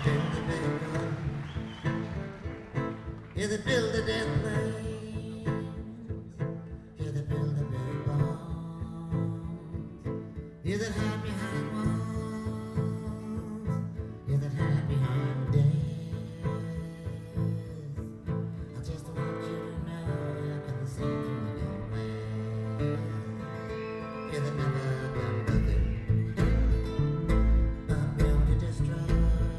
still the big gun. Yeah, they build the death planes. Yeah, they build the big bombs. Yeah, that hide behind walls. Yeah, that hide behind death. I just want you to know I can see through your mask. Yeah, they never done nothing but build to destroy.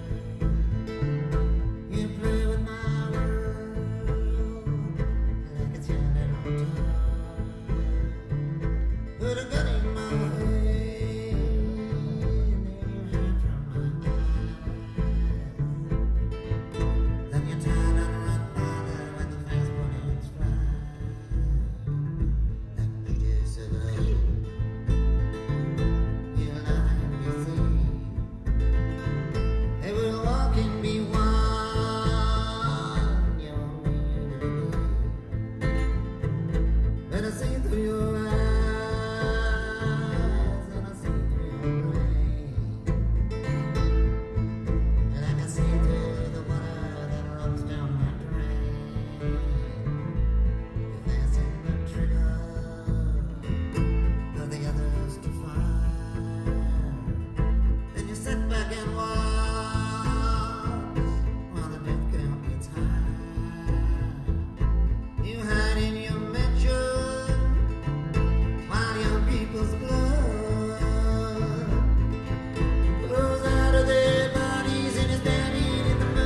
You play with my world like it's your little toy. Put a gun in my head and then you hide from my eyes. Then you turn and run farther when the fast bullets fly. Like Judas of a you'll not be seen. They will walk and be one. You won't need to be. But I see through your eyes and I see through your brain. And I can see through the water that runs down my drain. You fasten the trigger for the others to fire. Then you sit back and watch while the death count gets high. You hide in your mansion while your people's blood flows out of their bodies and is buried in the mud.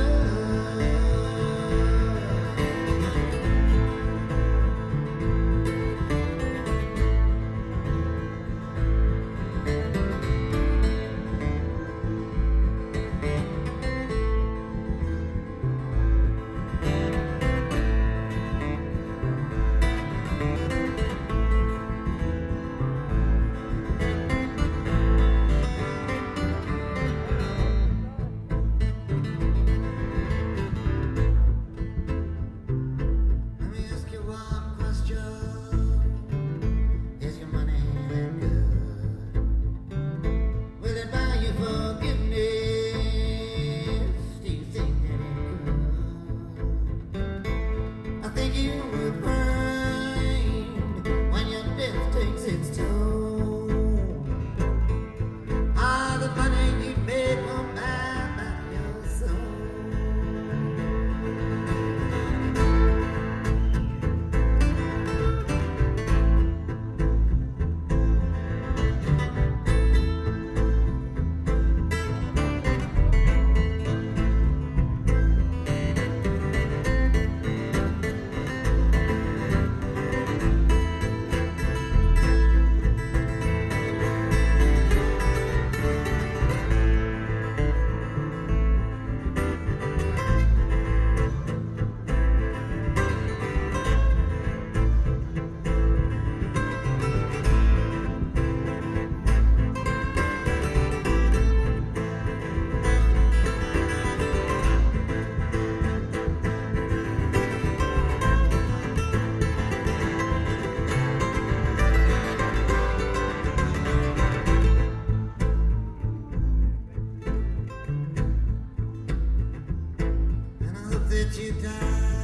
Let me ask you one question. Is your money that good? Will it buy you forgiveness? Do you think that it could? I think you will find when your death takes its toll. All the money you made won't buy back your soul. And I hope that you die